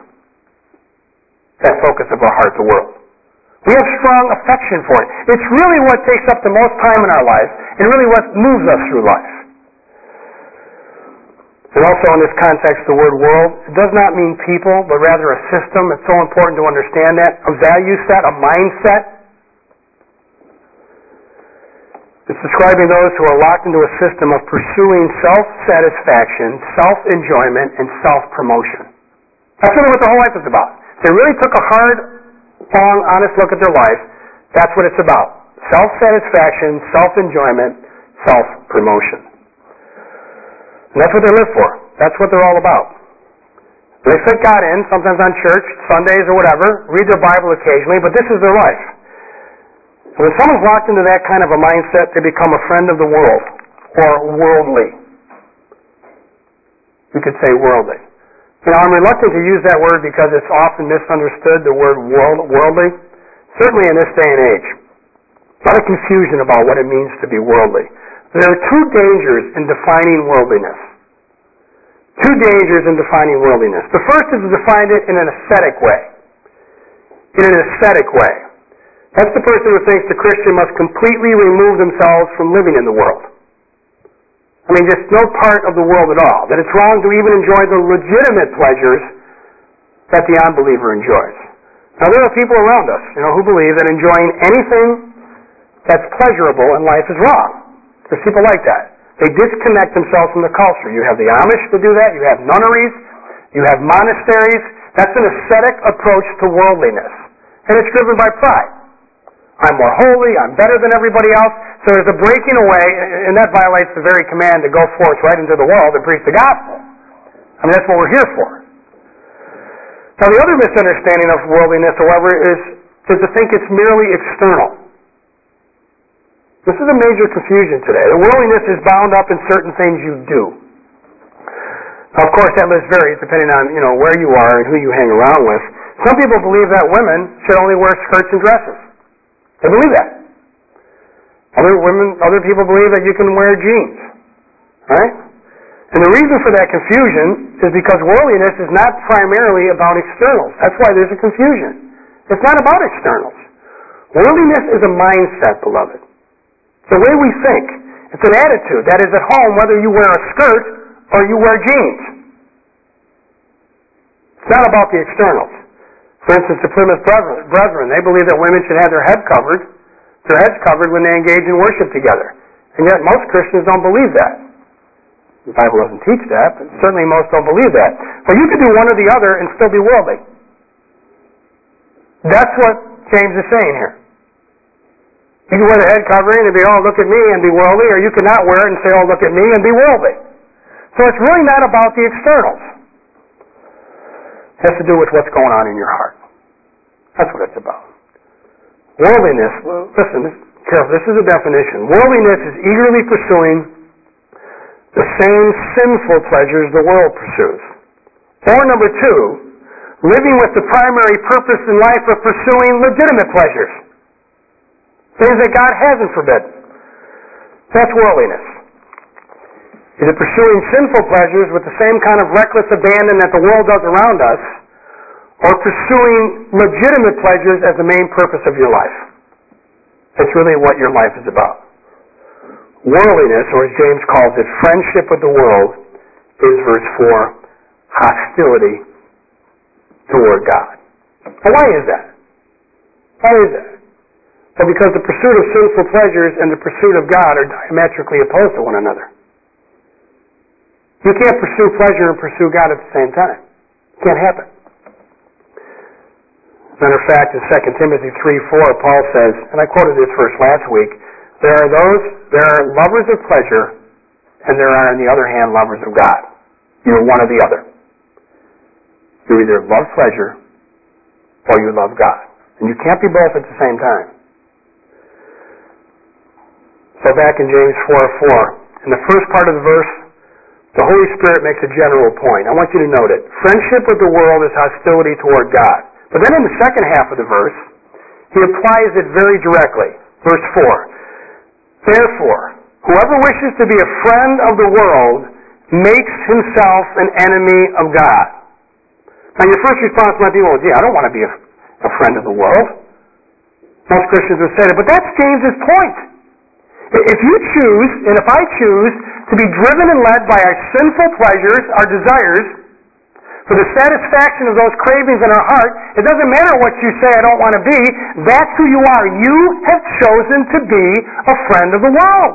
that focus of our heart, the world. We have strong affection for it. It's really what takes up the most time in our lives and really what moves us through life. And also in this context, the word world, it does not mean people, but rather a system. It's so important to understand that. A value set, a mindset. It's describing those who are locked into a system of pursuing self-satisfaction, self-enjoyment, and self-promotion. That's really what their whole life is about. If they really took a hard, long, honest look at their life, that's what it's about. Self-satisfaction, self-enjoyment, self-promotion. And that's what they live for. That's what they're all about. They fit God in, sometimes on church, Sundays or whatever, read their Bible occasionally, but this is their life. And when someone's locked into that kind of a mindset, they become a friend of the world, or worldly. You could say worldly. You know, I'm reluctant to use that word because it's often misunderstood, the word worldly. Certainly in this day and age. A lot of confusion about what it means to be worldly. There are two dangers in defining worldliness. Two dangers in defining worldliness. The first is to define it in an ascetic way. In an ascetic way. That's the person who thinks the Christian must completely remove themselves from living in the world. I mean, just no part of the world at all. That it's wrong to even enjoy the legitimate pleasures that the unbeliever enjoys. Now, there are people around us, who believe that enjoying anything that's pleasurable in life is wrong. There's people like that. They disconnect themselves from the culture. You have the Amish that do that. You have nunneries. You have monasteries. That's an ascetic approach to worldliness. And it's driven by pride. I'm more holy. I'm better than everybody else. So there's a breaking away, and that violates the very command to go forth right into the world and preach the gospel. I mean, that's what we're here for. Now, the other misunderstanding of worldliness, however, is to think it's merely external. This is a major confusion today. The worldliness is bound up in certain things you do. Now, of course, that list varies depending on, where you are and who you hang around with. Some people believe that women should only wear skirts and dresses. They believe that. Other people believe that you can wear jeans. Right? And the reason for that confusion is because worldliness is not primarily about externals. That's why there's a confusion. It's not about externals. Worldliness is a mindset, beloved. It's the way we think. It's an attitude that is at home whether you wear a skirt or you wear jeans. It's not about the externals. For instance, the Plymouth Brethren, they believe that women should have their heads covered when they engage in worship together. And yet most Christians don't believe that. The Bible doesn't teach that, but certainly most don't believe that. But you could do one or the other and still be worldly. That's what James is saying here. You can wear the head covering and be, look at me, and be worldly, or you can not wear it and say, look at me, and be worldly. So it's really not about the externals. It has to do with what's going on in your heart. That's what it's about. Worldliness, listen, careful, this is a definition. Worldliness is eagerly pursuing the same sinful pleasures the world pursues. Or number two, living with the primary purpose in life of pursuing legitimate pleasures. Things that God hasn't forbidden. That's worldliness. Either pursuing sinful pleasures with the same kind of reckless abandon that the world does around us, or pursuing legitimate pleasures as the main purpose of your life. That's really what your life is about. Worldliness, or as James calls it, friendship with the world, is, verse 4, hostility toward God. Now, why is that? Why is that? Well, because the pursuit of sinful pleasures and the pursuit of God are diametrically opposed to one another. You can't pursue pleasure and pursue God at the same time. It can't happen. As a matter of fact, in 2 Timothy 3:4, Paul says, and I quoted this verse last week, there are lovers of pleasure, and there are, on the other hand, lovers of God. You're one or the other. You either love pleasure or you love God. And you can't be both at the same time. So back in James 4:4, in the first part of the verse, the Holy Spirit makes a general point. I want you to note it. Friendship with the world is hostility toward God. But then in the second half of the verse, he applies it very directly. Verse 4. Therefore, whoever wishes to be a friend of the world makes himself an enemy of God. Now your first response might be, well, gee, I don't want to be a friend of the world. Most Christians would say that, but that's James's point. If you choose, and if I choose, to be driven and led by our sinful pleasures, our desires, for the satisfaction of those cravings in our heart. It doesn't matter what you say, I don't want to be. That's who you are. You have chosen to be a friend of the world.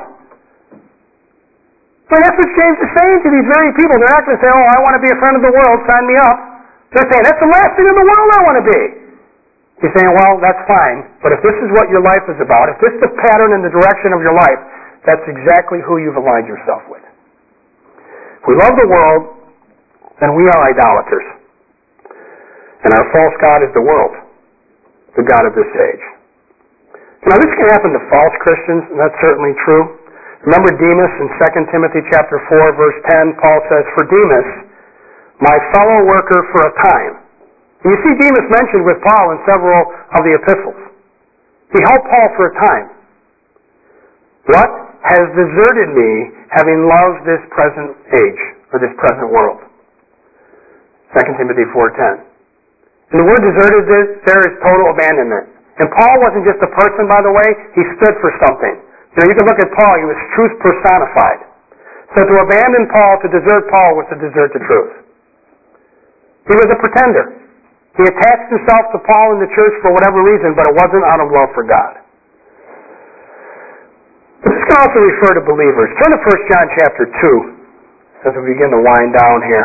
But that's what James is saying to these very people. They're not going to say, oh, I want to be a friend of the world, sign me up. They're saying, that's the last thing in the world I want to be. He's saying, well, that's fine, but if this is what your life is about, if this is the pattern and the direction of your life, that's exactly who you've aligned yourself with. If we love the world, then we are idolaters. And our false god is the world, the god of this age. Now, this can happen to false Christians, and that's certainly true. Remember Demas in 2 Timothy chapter 4, verse 10, Paul says, for Demas, my fellow worker for a time. And you see Demas mentioned with Paul in several of the epistles. He helped Paul for a time. What? Has deserted me, having loved this present age, or this present world. 2 Timothy 4:10. And the word deserted there is total abandonment. And Paul wasn't just a person, by the way. He stood for something. You can look at Paul. He was truth personified. So to abandon Paul, to desert Paul, was to desert the truth. He was a pretender. He attached himself to Paul in the church for whatever reason, but it wasn't out of love for God. But this can also refer to believers. Turn to 1 John chapter 2 as we begin to wind down here.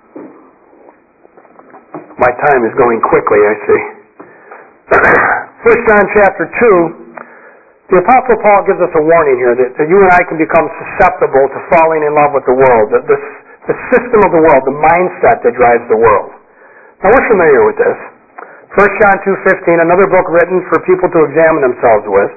My time is going quickly, I see. 1 John chapter 2, the Apostle Paul gives us a warning here that you and I can become susceptible to falling in love with the world, the system of the world, the mindset that drives the world. Now, we're familiar with this. 1 John 2:15, another book written for people to examine themselves with.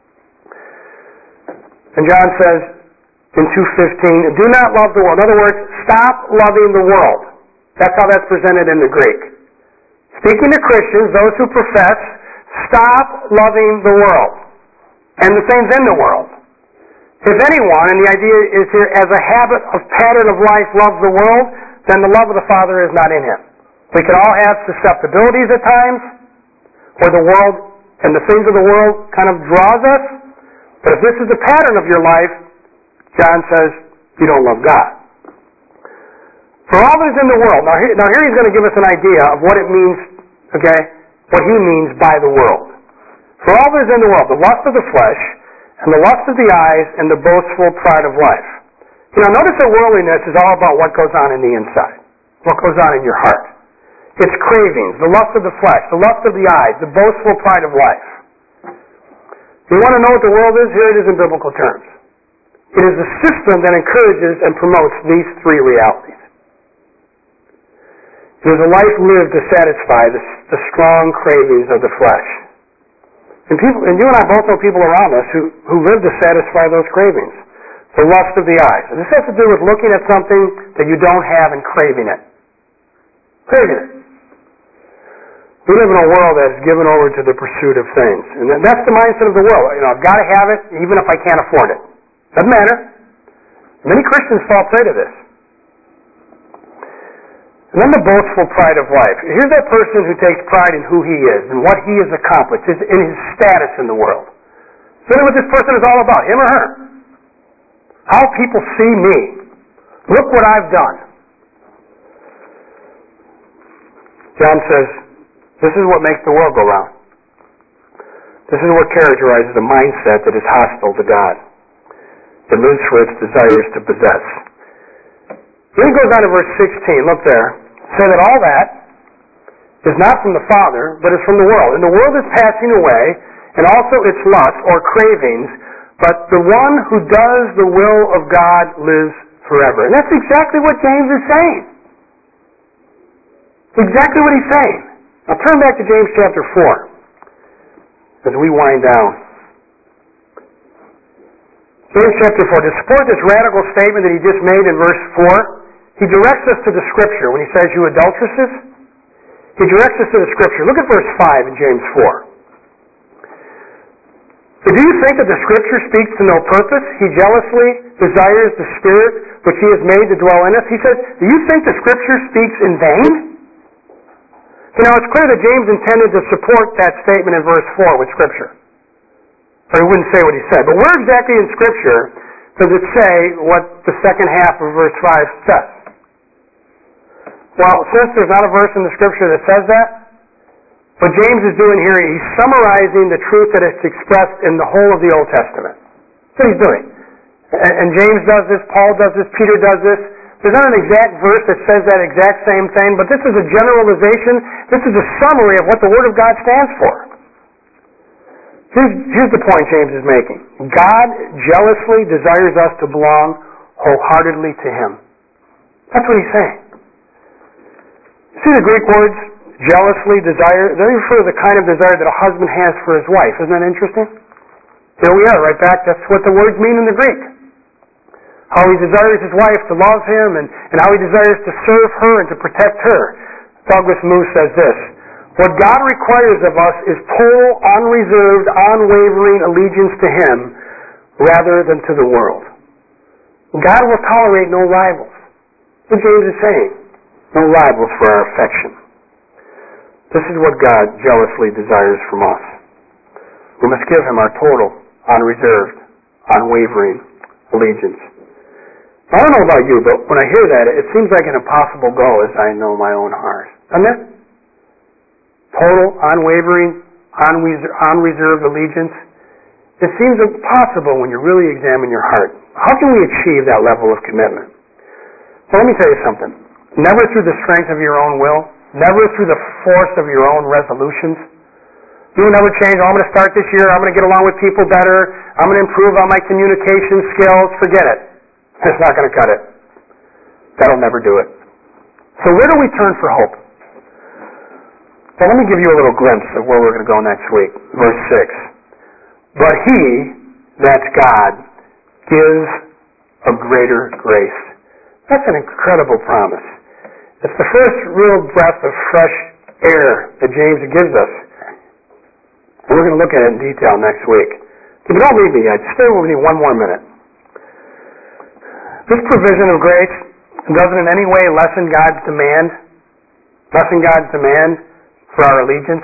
And John says in 2:15, do not love the world. In other words, stop loving the world. That's how that's presented in the Greek. Speaking to Christians, those who profess, stop loving the world and the things in the world. If anyone, and the idea is here, as a habit of pattern of life loves the world, then the love of the Father is not in him. We can all have susceptibilities at times, where the world and the things of the world kind of draws us. But if this is the pattern of your life, John says, you don't love God. For all that is in the world, now here he's going to give us an idea of what it means, okay, what he means by the world. For all that is in the world, the lust of the flesh, and the lust of the eyes, and the boastful pride of life. Notice that worldliness is all about what goes on in the inside, what goes on in your heart. It's cravings, the lust of the flesh, the lust of the eyes, the boastful pride of life. You want to know what the world is? Here it is in biblical terms. It is a system that encourages and promotes these three realities. It is a life lived to satisfy the strong cravings of the flesh. And you and I both know people around us who live to satisfy those cravings. The lust of the eyes. And this has to do with looking at something that you don't have and craving it. Craving it. We live in a world that is given over to the pursuit of things. And that's the mindset of the world. I've got to have it even if I can't afford it. Doesn't matter. Many Christians fall prey to this. And then the boastful pride of life. Here's that person who takes pride in who he is and what he has accomplished, in his status in the world. So what this person is all about, him or her. How people see me. Look what I've done. John says, this is what makes the world go round. This is what characterizes a mindset that is hostile to God. It lives for its desires to possess. Then he goes on to verse 16. Look there. Say that all that is not from the Father, but is from the world. And the world is passing away, and also its lust or cravings, but the one who does the will of God lives forever. And that's exactly what James is saying. Exactly what he's saying. Now turn back to James chapter 4 as we wind down. James chapter 4. To support this radical statement that he just made in verse 4, he directs us to the Scripture when he says, you adulteresses. He directs us to the Scripture. Look at verse 5 in James 4. But do you think that the Scripture speaks to no purpose? He jealously desires the Spirit which he has made to dwell in us. He says, do you think the Scripture speaks in vain? It's clear that James intended to support that statement in verse 4 with Scripture. Or he wouldn't say what he said. But where exactly in Scripture does it say what the second half of verse 5 says? Well, since there's not a verse in the Scripture that says that, what James is doing here, he's summarizing the truth that is expressed in the whole of the Old Testament. That's what he's doing. And James does this, Paul does this, Peter does this. There's not an exact verse that says that exact same thing, but this is a generalization. This is a summary of what the Word of God stands for. Here's the point James is making. God jealously desires us to belong wholeheartedly to Him. That's what he's saying. See the Greek words, jealously desire? They refer to the kind of desire that a husband has for his wife. Isn't that interesting? Here we are, right back. That's what the words mean in the Greek. How he desires his wife to love him and how he desires to serve her and to protect her. Douglas Moo says this, what God requires of us is total, unreserved, unwavering allegiance to Him rather than to the world. God will tolerate no rivals. That's what James is saying. No rivals for our affection. This is what God jealously desires from us. We must give Him our total, unreserved, unwavering allegiance. I don't know about you, but when I hear that, it seems like an impossible goal as I know my own heart. Doesn't it? Total, unwavering, unreserved allegiance. It seems impossible when you really examine your heart. How can we achieve that level of commitment? Well, let me tell you something. Never through the strength of your own will. Never through the force of your own resolutions. You will never change. I'm going to start this year. I'm going to get along with people better. I'm going to improve on my communication skills. Forget it. It's not going to cut it. That'll never do it. So where do we turn for hope? Well, let me give you a little glimpse of where we're going to go next week. Verse 6. But He, that's God, gives a greater grace. That's an incredible promise. It's the first real breath of fresh air that James gives us. And we're going to look at it in detail next week. But don't leave me yet. Stay with me one more minute. This provision of grace doesn't in any way lessen God's demand for our allegiance.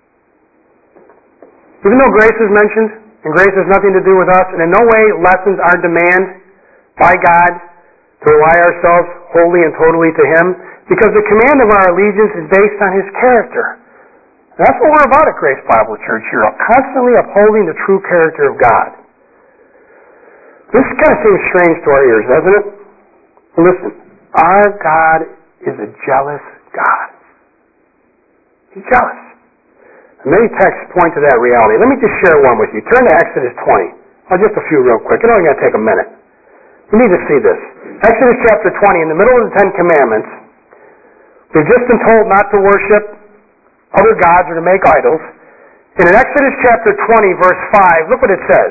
Even though grace is mentioned, and grace has nothing to do with us, and in no way lessens our demand by God to rely ourselves wholly and totally to Him, because the command of our allegiance is based on His character. And that's what we're about at Grace Bible Church here, constantly upholding the true character of God. This kind of seems strange to our ears, doesn't it? Listen, our God is a jealous God. He's jealous. And many texts point to that reality. Let me just share one with you. Turn to Exodus 20. Just a few real quick. It's only going to take a minute. You need to see this. Exodus chapter 20, in the middle of the Ten Commandments, we've just been told not to worship other gods or to make idols. And in Exodus chapter 20, verse 5, look what it says.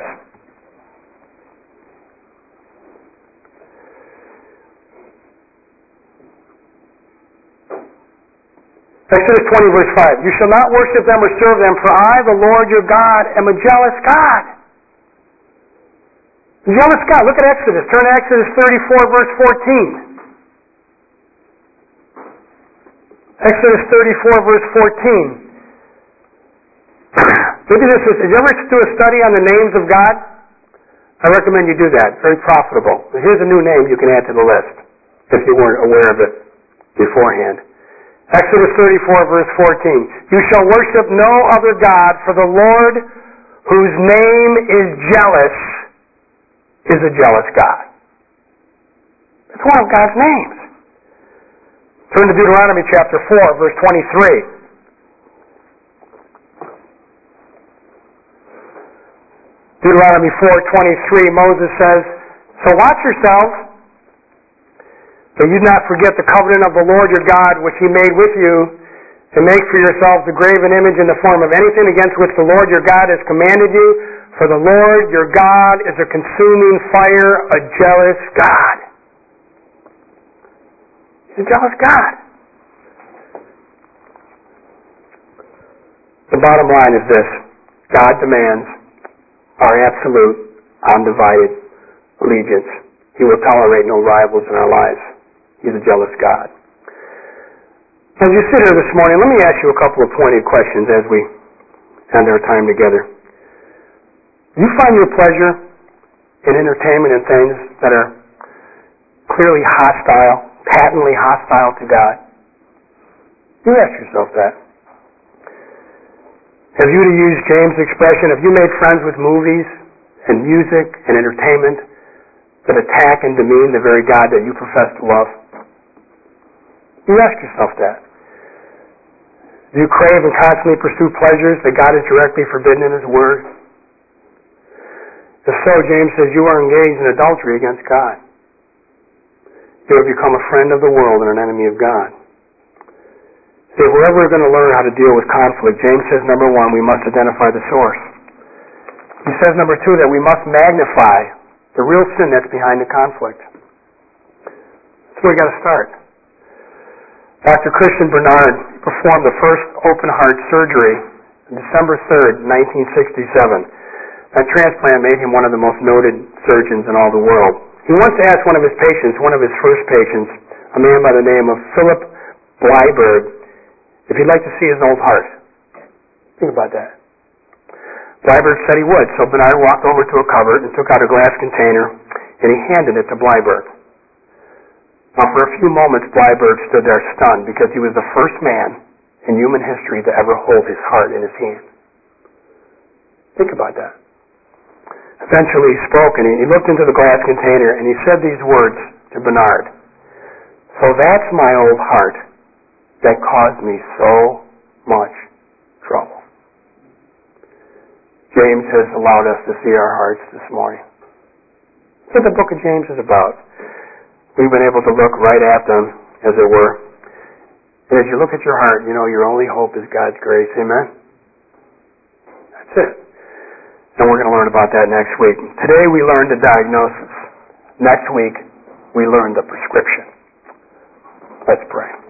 Exodus 20, verse 5. You shall not worship them or serve them, for I, the Lord your God, am a jealous God. A jealous God. Look at Exodus. Turn to Exodus 34, verse 14. Exodus 34, verse 14. Look at this. Did you ever do a study on the names of God? I recommend you do that. Very profitable. Here's a new name you can add to the list, if you weren't aware of it beforehand. Exodus 34, verse 14. You shall worship no other God, for the Lord, whose name is jealous, is a jealous God. It's one of God's names. Turn to Deuteronomy chapter 4, verse 23. Deuteronomy 4:23, Moses says, So watch yourselves, that you not forget the covenant of the Lord your God, which He made with you, and make for yourselves the graven image in the form of anything against which the Lord your God has commanded you. For the Lord your God is a consuming fire, a jealous God. He's a jealous God. The bottom line is this. God demands our absolute, undivided allegiance. He will tolerate no rivals in our lives. He's a jealous God. As you sit here this morning, let me ask you a couple of pointed questions as we end our time together. Do you find your pleasure in entertainment and things that are clearly hostile, patently hostile to God? You ask yourself that. Have you, to use James' expression, have you made friends with movies and music and entertainment that attack and demean the very God that you profess to love? You ask yourself that. Do you crave and constantly pursue pleasures that God has directly forbidden in His Word? If so, James says you are engaged in adultery against God. You have become a friend of the world and an enemy of God. See, if we're ever going to learn how to deal with conflict, James says, number one, we must identify the source. He says, number two, that we must magnify the real sin that's behind the conflict. That's where we got to start. Dr. Christian Barnard performed the first open heart surgery on December 3rd, 1967. That transplant made him one of the most noted surgeons in all the world. He once asked one of his first patients, a man by the name of Philip Bleiberg, if he'd like to see his old heart. Think about that. Bleiberg said he would, so Barnard walked over to a cupboard and took out a glass container, and he handed it to Bleiberg. Now, for a few moments, Bleiberg stood there stunned because he was the first man in human history to ever hold his heart in his hand. Think about that. Eventually he spoke, and he looked into the glass container, and he said these words to Barnard. So that's my old heart that caused me so much trouble. James has allowed us to see our hearts this morning. That's what the book of James is about. We've been able to look right at them, as it were. And as you look at your heart, you know your only hope is God's grace. Amen? That's it. And we're going to learn about that next week. Today we learned the diagnosis. Next week we learn the prescription. Let's pray.